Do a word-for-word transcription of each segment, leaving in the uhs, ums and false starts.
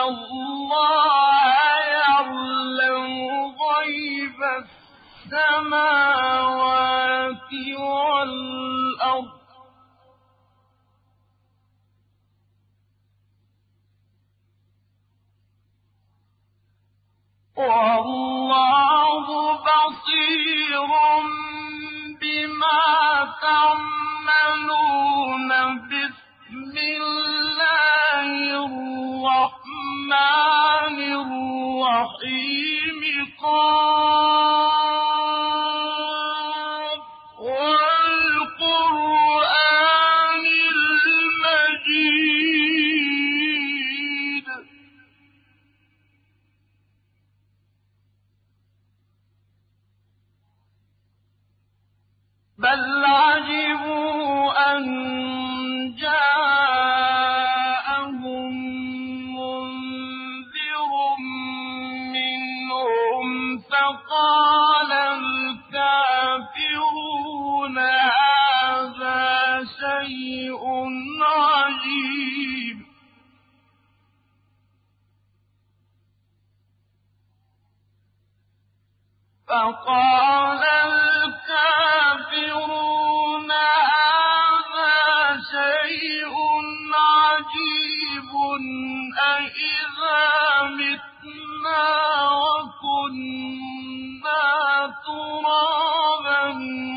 اللَّهَ يَعْلَمُ غَيْبَ السَّمَاوَاتِ وَالْأَرْضِ وَاللَّهُ بَصِيرٌ بِمَا تَعْمَلُونَ. بِسْمِ اللَّهِ الرَّحْمَٰنِ الرَّحِيمِ. قاف وَالْقُرْآنِ الْمَجِيدِ. بَلْ عَجِبُوا أَن جَاءَهُم مُّنذِرٌ مِّنْهُمْ فَقَالَ الْكَافِرُونَ هَٰذَا شَيْءٌ عَجِيبٌ. فَقَالَ الْكَافِرُونَ هَٰذَا شَيْءٌ عَجِيبٌ. أَإِذَا مِتْنَا وَكُنَّا تُرَابًا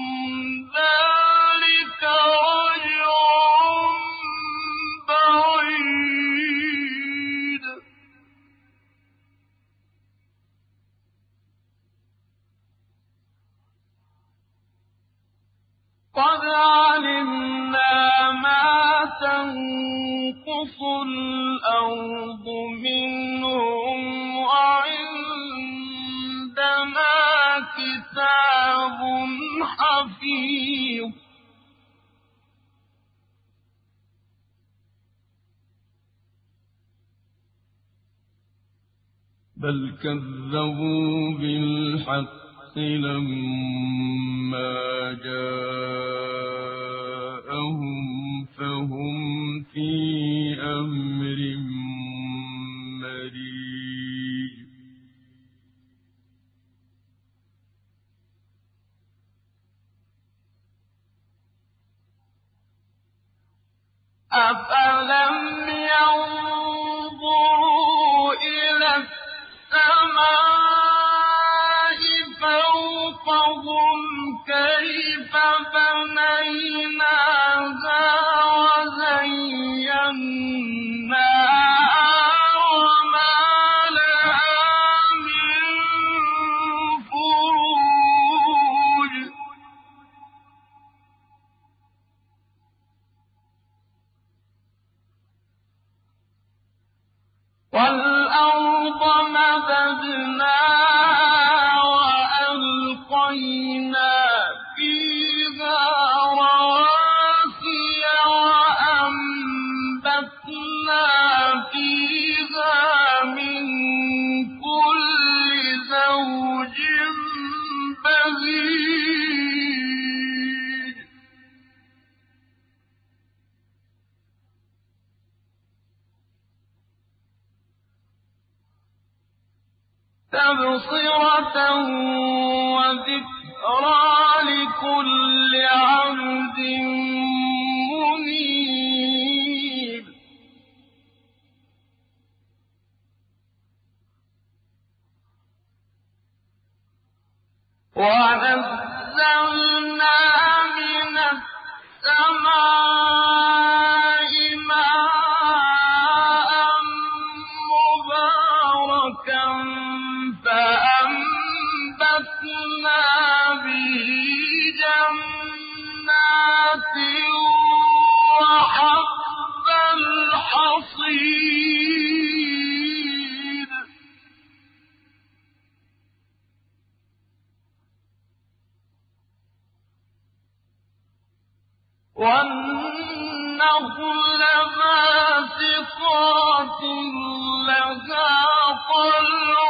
ذَٰلِكَ رَجْعٌ بَعِيدٌ. قَدْ عَلِمْنَا مَا تَنقُصُ الْأَرْضُ مِنْهُمْ وَعِندَنَا كِتَابٌ حَفِيظٌ. بَلْ كَذَّبُوا بِالْحَقِّ لَمَّا جَاءَهُمْ فَهُمْ فِي أَمْرٍ مَّرِيجٍ. أَفَلَمْ يَنظُرُوا إِلَى السَّمَاءِ فَوْقَهُمْ كَيْفَ بَنَيْنَاهَا وَزَيَّنَّاهَا وَمَا لَهَا مِن فُرُوجٍ. وَالْأَرْضَ مَدَدْنَاهَا وَأَلْقَيْنَا فِيهَا رَوَاسِيَ وَأَنبَتْنَا فِيهَا مِن كُلِّ زَوْجٍ بَهِيجٍ. تَبْصِرَةً وَذِكْرَىٰ لِكُلِّ عَبْدٍ مُّنِيبٍ. وَنَزَّلْنَا مِنَ السَّمَاءِ مَاءً مُّبَارَكًا فَأَنبَتْنَا بِهِ جَنَّاتٍ وَحَبَّ الْحَصِيدِ. وَالنَّخْلَ بَاسِقَاتٍ لَّهَا طَلْعٌ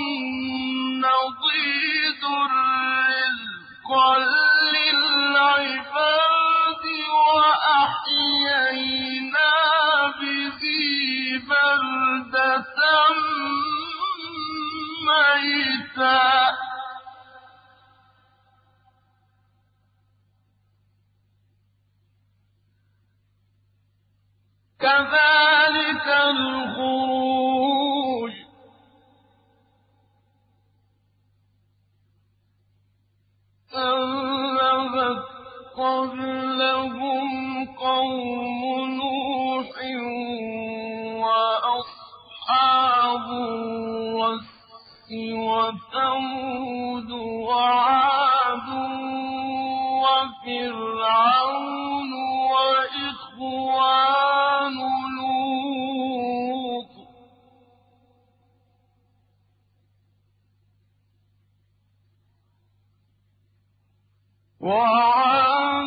نَّضِيدٌ رِّزْقًا لِّلْعِبَادِ. وَأَحْيَيْنَا بِهِ بَلْدَةً ميتا كذلك الخروج كذبت قبلهم قوم نوح وأصحاب الرس وثمود وعاد وفرعون وإخوان لوط وعاد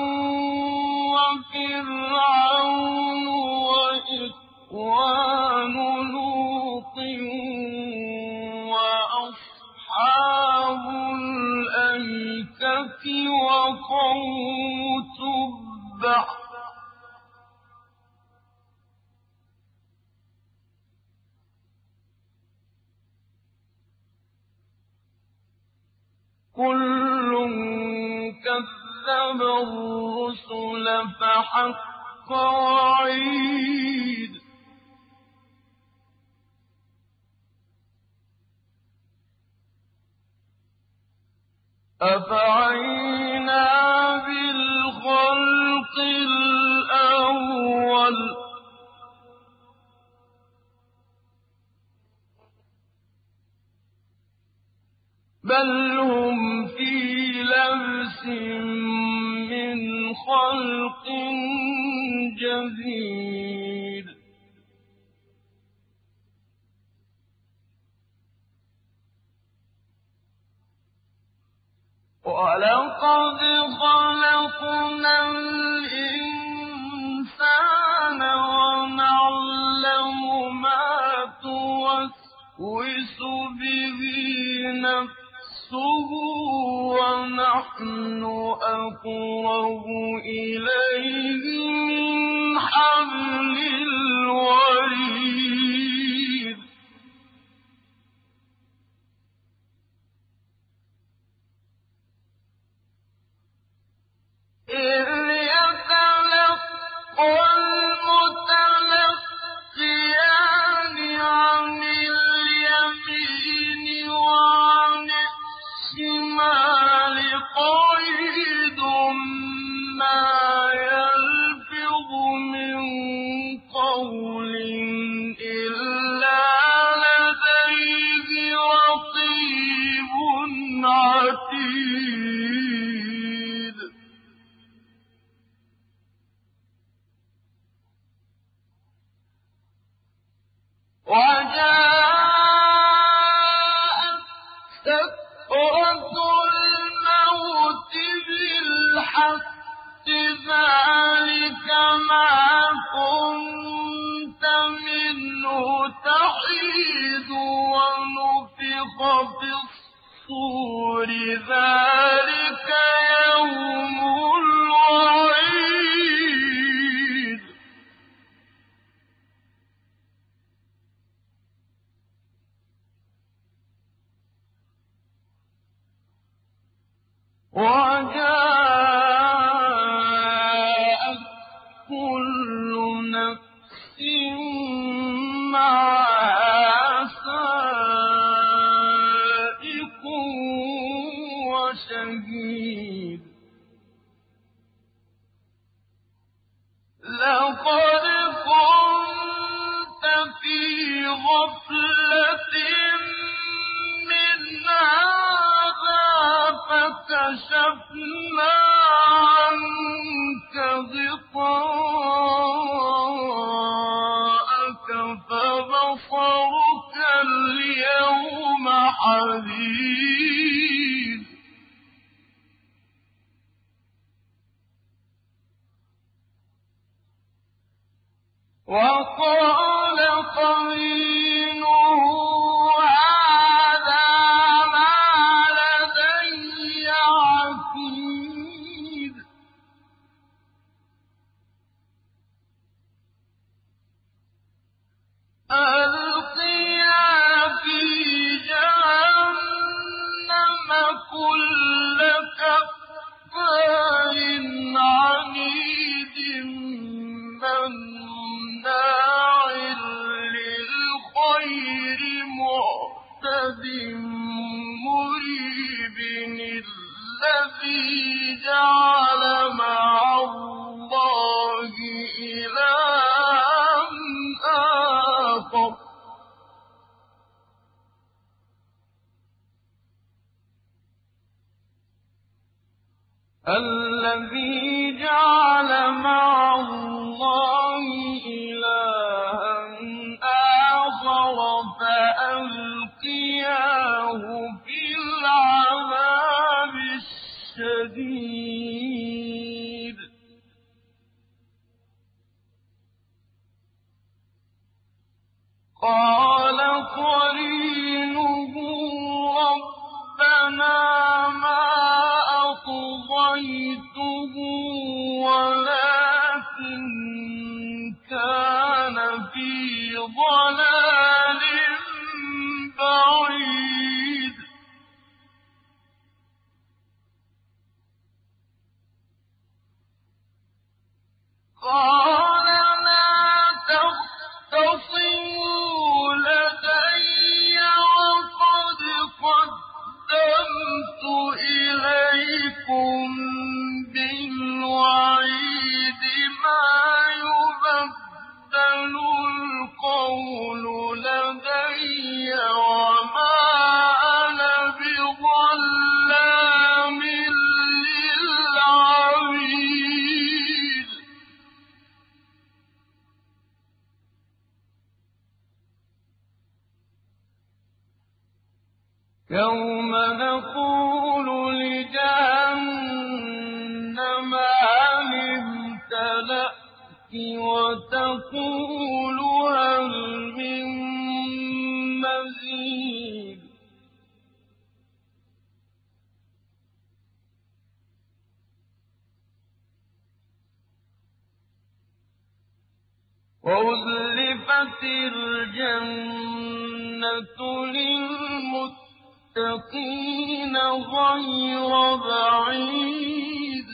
وفرعون وإخوان لوط وأصحاب الأيكة وقوم تبع كل كذب الرسل فحق وعيد أفعينا بالخلق الأول بل هم في لبس من خلق جديد ولقد خلقنا الإنسان ونعلم ما توسوس به نفسه ونحن أقرب إليه من حبل الوريد إذ يتلقى المتلقيان عن اليمين وعن الشمال قعيد ما يلفظ من قول إلا لديه رقيب عتيد وجاءت سكرة الموت بالحق ذلك ما كنت منه تحيد ونفخ في الصور ذلك يوم الوعيد وجاءت كل نفس معها سائق وشهيد لقد كنت في غفلة من هذا فكشفنا عنك غطاءك فبصرك اليوم حديد وقال قرينه هذا ما لدي عتيد ألقى مَّنَّاعٍ لِّلْخَيْرِ مُعْتَدٍ مُّرِيبٍ الَّذِي جَعَلَ مَعَ اللَّهِ إِلَٰهًا آخَرَ الَّذِي جَعَلَ مَعَ اللَّهِ إِلَٰهًا آخَرَ فَأَلْقِيَاهُ فِي الْعَذَابِ الشَّدِيدِ قَالَ قَرِينُهُ رَبَّنَا مَا أَطْغَيْتُهُ وَلَٰكِن كَانَ فِي ضَلَالٍ بَعِيدٍ قَالَ لَا تَخْتَصِمُوا لَدَيَّ وَقَدْ قَدَّمْتُ إِلَيْكُم بِالْوَعِيدِ مَا يُبَدَّلُ الْقَوْلُ لَدَيَّ وَمَا أَنَا بِظَلَّامٍ لِّلْعَبِيدِ يَوْمَ نَقُولُ لِجَهَنَّمَ هَلِ امْتَلَأْتِ وَتَقُولُ هَلْ مِن مَّزِيدٍ وَأُزْلِفَتِ الْجَنَّةُ لِلْمُتَّقِينَ غَيْرَ بَعِيدٍ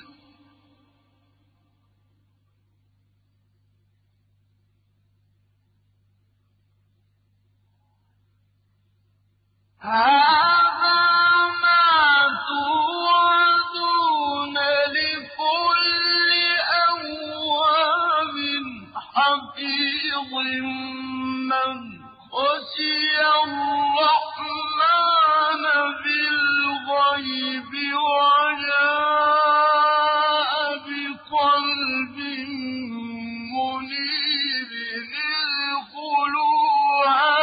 هَٰذَا مَا تُوعَدُونَ لِكُلِّ أَوَّابٍ حَفِيظٍ مَّنْ خَشِيَ الرَّحْمَٰنَ بِالْغَيْبِ وَجَاءَ بِقَلْبٍ مُّنِيبٍ ادْخُلُوهَا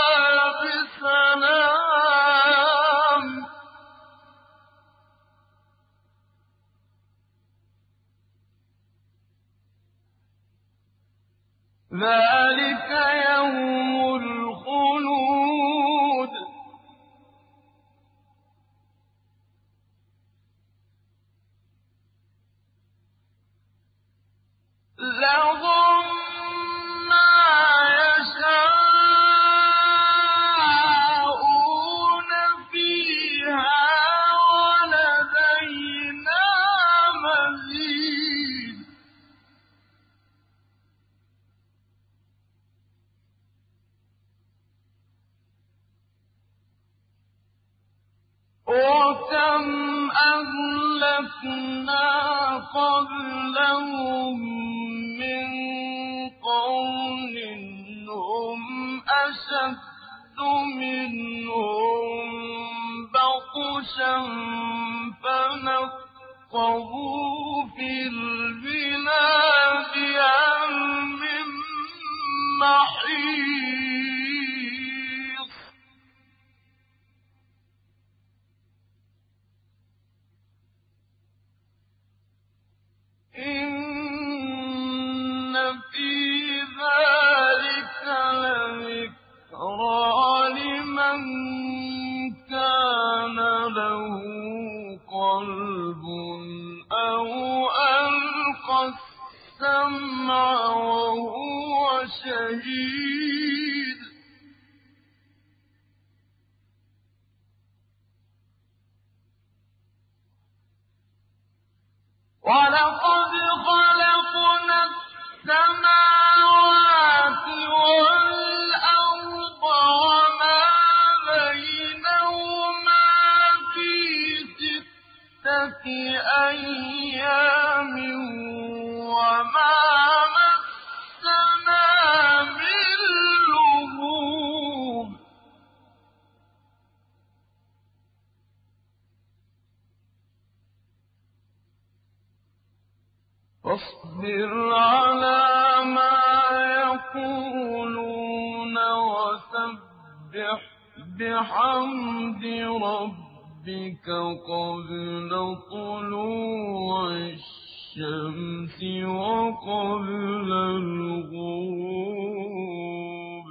بِسَلَامٍ ذَٰلِكَ يَوْمُ الْخُلُودِ لَهُم مَّا يَشَاءُونَ فِيهَا وَلَدَيْنَا مَزِيدٌ وَكَمْ أَهْلَكْنَا قَبْلَهُم مِّن قَرْنٍ هُمْ أَشَدُّ مِنْهُم بَطْشًا فَنَقَّبُوا فِي الْبِلَادِ هَلْ مِن مَّحِيصٍ إِنَّ فِي ذَٰلِكَ لَذِكْرَىٰ لِمَن كَانَ لَهُ قَلْبٌ أَوْ أَلْقَى السَّمْعَ وَهُوَ شَهِيدٌ وَلَقَدْ خَلَقْنَا السَّمَاوَاتِ فاصبر على ما يقولون وسبح بحمد ربك قبل طلوع الشمس وقبل الغروب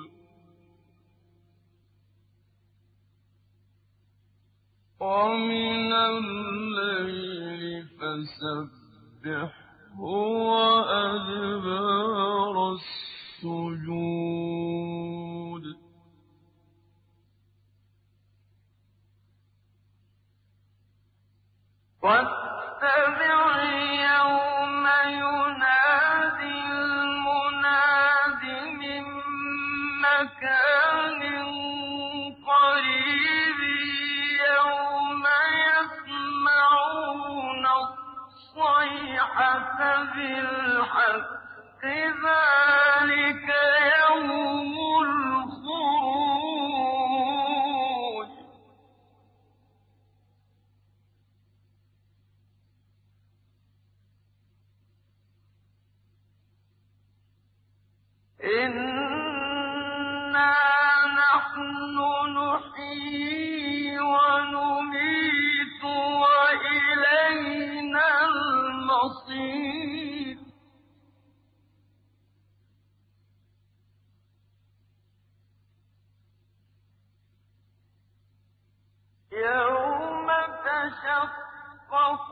ومن الليل فسبح هو أدبار السجود واتبع يوم ينادي المناد من مكان قريب يوم يسمعون الصيحة بالحق ذلك يوم الخروج إنا نحن نحيي ونميت وإلينا المصير يوم تشقق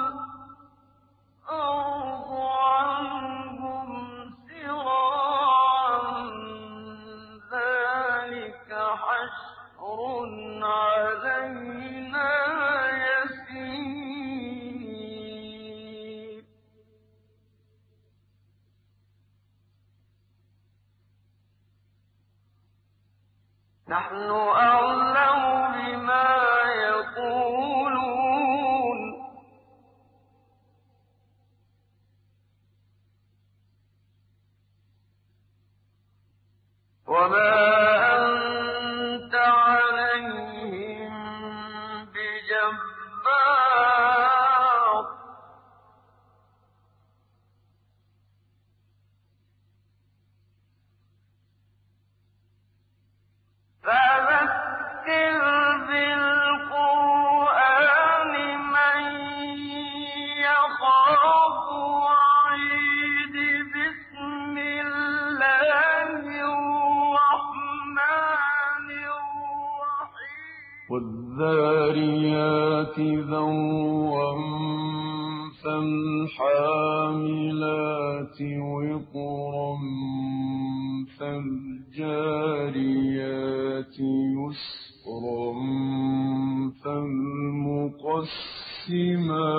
الأرض عنهم سراعا ذلك حشر علينا يسير نحن أعلم بما يقولون وما أنت عليهم بجبار فذكر بالقرآن من يخاف وعيد بسم الله الرحمن الرحيم والذاريات ذروا فالحاملات وقرا فالجاريات يسرا فالمقسمات